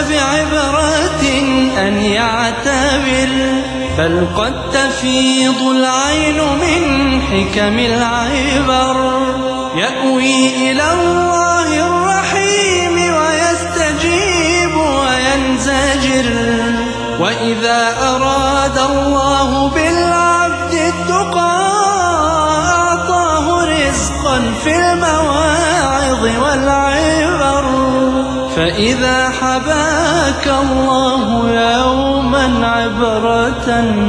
بعبرة أن يعتبر، بل قد تفيض العين من حكم العبر. يأوي إلى الله الرحيم ويستجيب وينزجر، وإذا أراد الله بالعبد التقى أعطاه رزقا في المواعظ والعبر. فإذا حباك الله يوما عبرة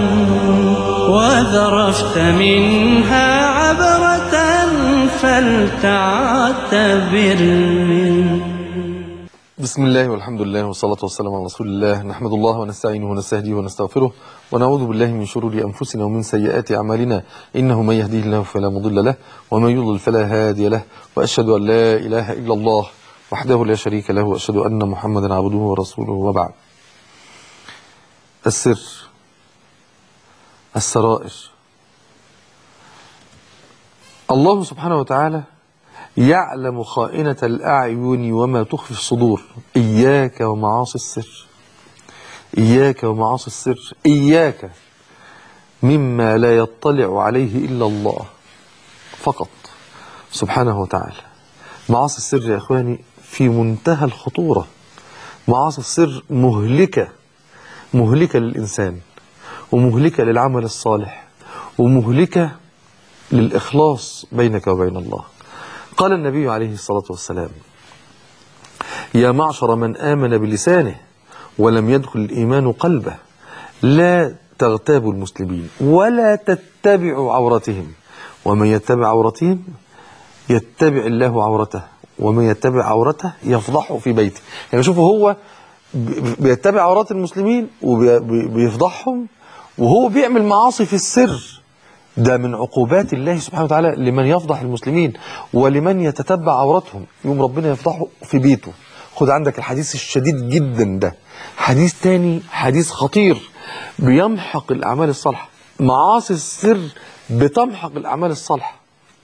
وذرفت منها عبرة فلتعتبر. بسم الله والحمد لله والصلاة والسلام على رسول الله. نحمد الله ونستعينه ونستهديه ونستغفره ونعوذ بالله من شرور أنفسنا ومن سيئات أعمالنا، إنه من يهديه الله فلا مضل له ومن يضلل فلا هادي له، وأشهد أن لا إله إلا الله وحده لا شريك له، وأشهد أن محمدا عبده ورسوله. وبعد. السر، السرائر. الله سبحانه وتعالى يعلم خائنة الأعين وما تخفي الصدور. إياك ومعاصي السر، إياك ومعاصي السر، إياك مما لا يطلع عليه إلا الله فقط سبحانه وتعالى. معاصي السر يا إخواني في منتهى الخطورة. معاصي السر مهلكة، مهلكة للإنسان ومهلكة للعمل الصالح ومهلكة للإخلاص بينك وبين الله. قال النبي عليه الصلاة والسلام: يا معشر من آمن بلسانه ولم يدخل الإيمان قلبه، لا تغتابوا المسلمين ولا تتبعوا عورتهم، ومن يتبع عورتهم يتبع الله عورته، ومن يتبع عورته يفضحه في بيته. يعني شوفوا، هو بيتبع عورات المسلمين وبيفضحهم وهو بيعمل معاصي في السر. ده من عقوبات الله سبحانه وتعالى لمن يفضح المسلمين ولمن يتتبع عورتهم، يوم ربنا يفضحه في بيته. خد عندك الحديث الشديد جدا ده. حديث تاني، حديث خطير بيمحق الأعمال الصالحة. معاصي السر بتمحق الأعمال الصالحة.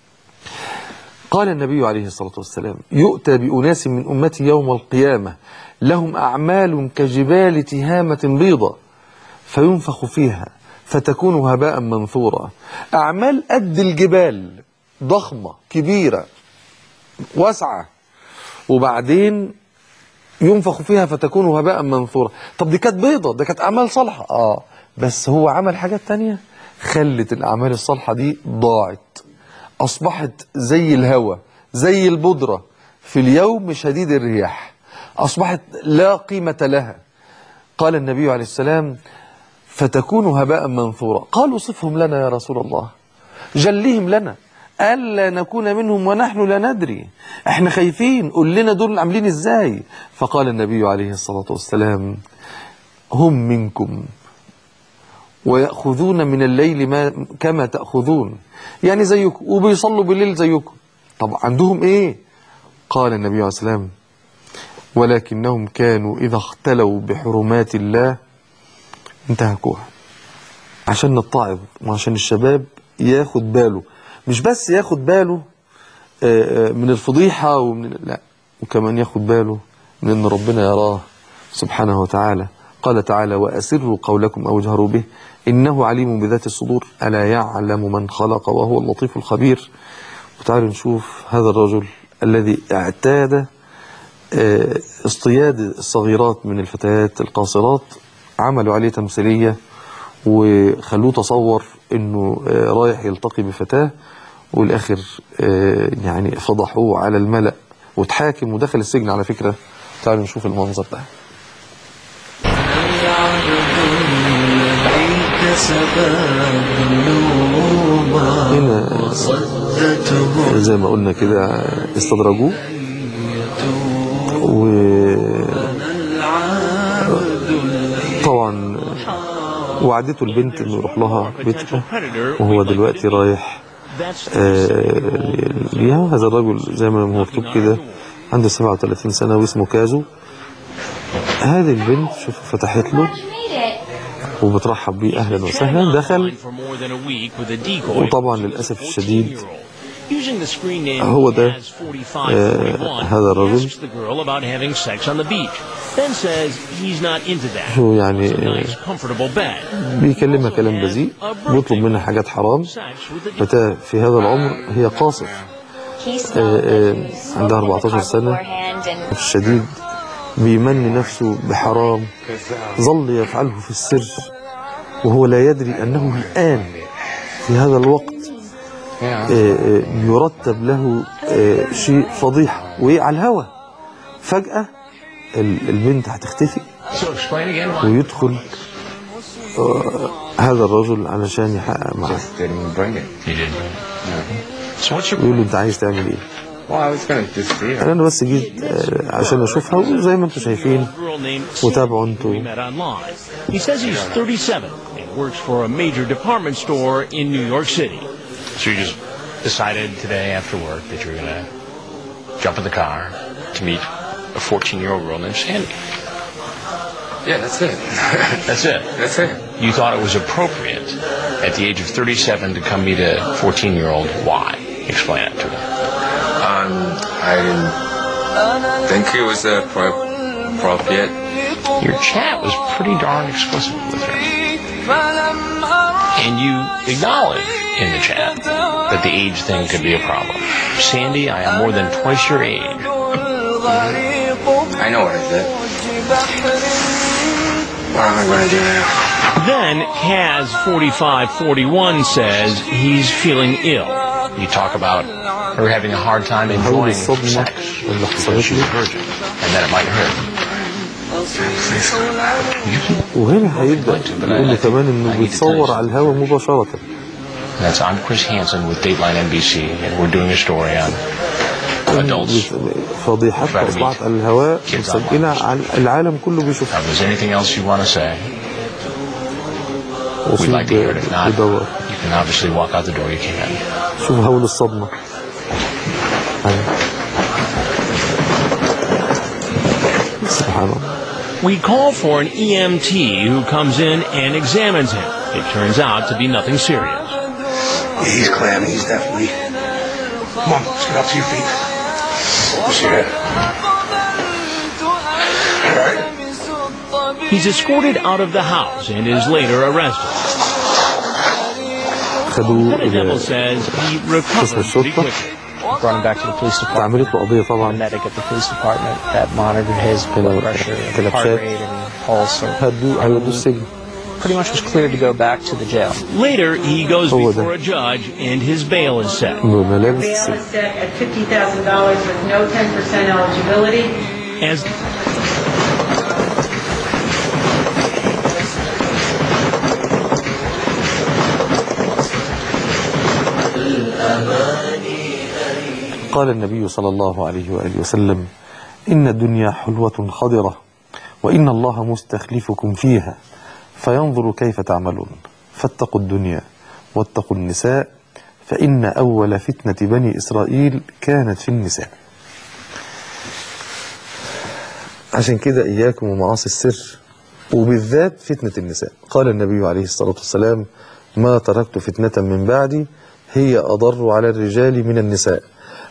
قال النبي عليه الصلاة والسلام: يؤتى بأناس من أمتي يوم القيامة لهم أعمال كجبال تهامة بيضة فينفخ فيها فتكون هباء منثورا. أعمال قد الجبال، ضخمة كبيرة واسعة، وبعدين ينفخ فيها فتكون هباء منثورا. طب دي كانت بيضة، ده كانت أعمال صالحة، بس هو عمل حاجات تانية خلت الأعمال الصالحة دي ضاعت، أصبحت زي الهوى، زي البودرة في اليوم شديد الرياح، أصبحت لا قيمة لها. قال النبي عليه السلام: فتكون هباء منثورا. قالوا: صفهم لنا يا رسول الله، جلهم لنا ألا نكون منهم ونحن لا ندري، احنا خايفين، قل لنا دول عاملين ازاي. فقال النبي عليه الصلاة والسلام: هم منكم ويأخذون من الليل ما كما تأخذون، يعني زيكم، وبيصلوا بالليل زيكم. طب عندهم ايه؟ قال النبي عليه السلام: ولكنهم كانوا إذا اختلوا بحرمات الله انتهكوها. عشان نتعظ وعشان الشباب ياخد باله، مش بس ياخد باله من الفضيحة لا، وكمان ياخد باله من ان ربنا يراه سبحانه وتعالى. قال تعالى: وأسروا قولكم أو اجهروا به إنه عليم بذات الصدور ألا يعلم من خلق وهو اللطيف الخبير. وتعالوا نشوف هذا الرجل الذي اعتاد اصطياد الصغيرات من الفتيات القاصرات، عملوا عليه تمثيلية وخلوه تصور انه رايح يلتقي بفتاة، والاخر يعني فضحوه على الملأ وتحاكم ودخل السجن على فكرة. تعالوا نشوف المنظر ده. هنا زي ما قلنا كده استدرجوه وطبعا وعدته البنت انه يروح لها بيتها، وهو دلوقتي رايح ليها. هذا الرجل زي ما هو مكتوب كده عنده 37 سنة واسمه كازو. هذه البنت شوف فتحت له وبترحب بيه اهلا وسهلا. دخل وطبعا للاسف الشديد Using the screen name هو ده Kaz4541, هذا he الرجل asks the girl about having sex on the beach, then says he's not into that. هو يعني It's a nice, comfortable bed. بيكلمها كلام بذيء، بيطلب منها حاجات حرام. فتاة في هذا العمر هي قاصر، عندها 14 سنة، الشديد بيمني نفسه بحرام ظل يفعله في السر وهو لا يدري أنه الآن في هذا الوقت يرتب له شيء فضيحة وعلى الهوى. فجأة البنت هتختفي ويدخل هذا الرجل علشان يحقق معاه. يقول له انت عايز تعمل ايه؟ انا بس جيت عشان اشوفها، وزي ما انتم شايفين وتابعوا انتم. He says he's 37 and works for a major department store in New York City. So you just decided today after work that you're going to jump in the car to meet a 14-year-old girl named Sandy. Yeah, that's it. That's it. That's it. You thought it was appropriate at the age of 37 to come meet a 14-year-old. Why? Explain it to me. I didn't think it was appropriate. Your chat was pretty darn explicit with her. And you acknowledge in the chat that the age thing could be a problem. Sandy, I am more than twice your age. I know what I did. What am I going to do now? Then Kaz4541 says he's feeling ill. You talk about her having a hard time enjoying sex because she's a virgin, and that it might hurt. وهنا هيبدأ يقول كمان انه بيتصور على الهواء مباشرة. That's I'm Chris Hansen with Dateline NBC, and we're doing a story on adults. فضيحتها أصبحت على الهواء مسجلة على العالم كله بيشوفها. If there's anything else you want to say, we'd like to hear it. If not, you can obviously walk out the door you came in. شوف هول الصدمة. سبحان الله. We call for an EMT who comes in and examines him. It turns out to be nothing serious. Yeah, he's clammy. He's definitely. Come on, let's get up to your feet. Push your head. All right. He's escorted out of the house and is later arrested. The devil says he recovered pretty quickly. Brought him back to the police department. A medic at the police department that monitored his blood pressure, heart rate, and pulse. So pretty much was cleared to go back to the jail. Later, he goes before a judge and his bail is set. Bail is set at $50,000 with no 10% eligibility. As قال النبي صلى الله عليه وآله وسلم: إن الدنيا حلوة خضرة وإن الله مستخلفكم فيها فينظر كيف تعملون فاتقوا الدنيا واتقوا النساء فإن أول فتنة بني إسرائيل كانت في النساء. عشان كده إياكم ومعاصي السر، وبالذات فتنة النساء. قال النبي عليه الصلاة والسلام: ما تركت فتنة من بعدي هي أضر على الرجال من النساء.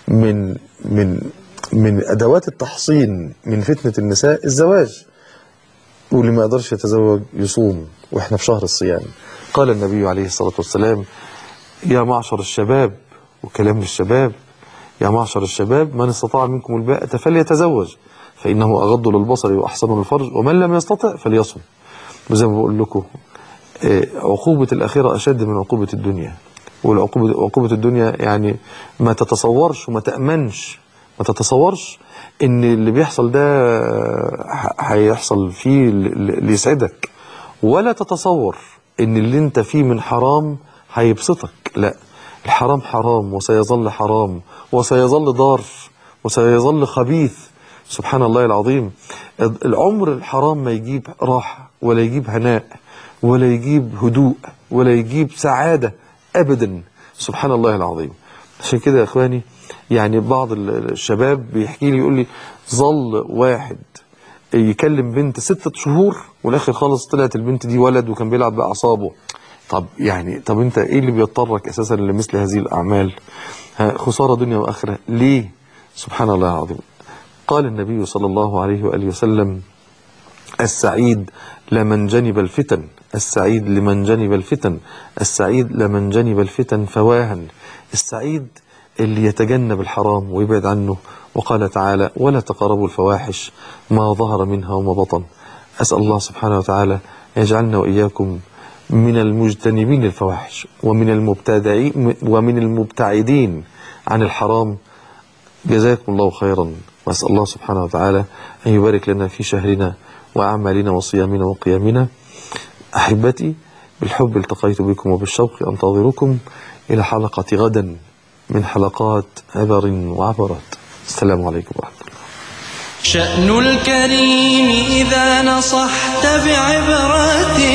من أدوات التحصين من فتنة النساء الزواج، واللي ما يقدرش يتزوج يصوم، وإحنا في شهر الصيام. قال النبي عليه الصلاة والسلام: يا معشر الشباب، وكلام للشباب، يا معشر الشباب من استطاع منكم الباءة فليتزوج فإنه أغض للبصر وأحسن للفرج ومن لم يستطع فليصم. وزي ما بقول لكم عقوبة الآخرة أشد من عقوبة الدنيا. وعقوبة الدنيا يعني ما تتصورش وما تأمنش، ما تتصورش ان اللي بيحصل ده هيحصل فيه اللي يسعدك، ولا تتصور ان اللي انت فيه من حرام هيبسطك. لا، الحرام حرام وسيظل حرام وسيظل ضار وسيظل خبيث. سبحان الله العظيم. العمر الحرام ما يجيب راحة ولا يجيب هناء ولا يجيب هدوء ولا يجيب سعادة أبدا. سبحان الله العظيم. عشان كده يا إخواني، يعني بعض الشباب بيحكي لي، يقول لي ظل واحد يكلم بنت 6 شهور والآخر خالص طلعت البنت دي ولد وكان بيلعب بأعصابه. طب انت ايه اللي بيضطرك اساسا لمثل هذه الاعمال؟ خسارة دنيا واخرة ليه؟ سبحان الله العظيم. قال النبي صلى الله عليه وآله وسلم: السعيد لمن جنب الفتن، السعيد لمن جنب الفتن، السعيد لمن جنب الفتن فواها. السعيد اللي يتجنب الحرام ويبعد عنه. وقال تعالى: ولا تقربوا الفواحش ما ظهر منها وما بطن. أسأل الله سبحانه وتعالى يجعلنا وإياكم من المجتنبين الفواحش ومن المبتعدين عن الحرام. جزاكم الله خيرا، وأسأل الله سبحانه وتعالى أن يبارك لنا في شهرنا وأعمالنا وصيامنا وقيامنا. أحبتي بالحب التقيت بكم وبالشوق أنتظركم إلى حلقة غدا من حلقات عبر وعبرات. السلام عليكم ورحمة الله. شأن الكريم إذا نصحت بعبرة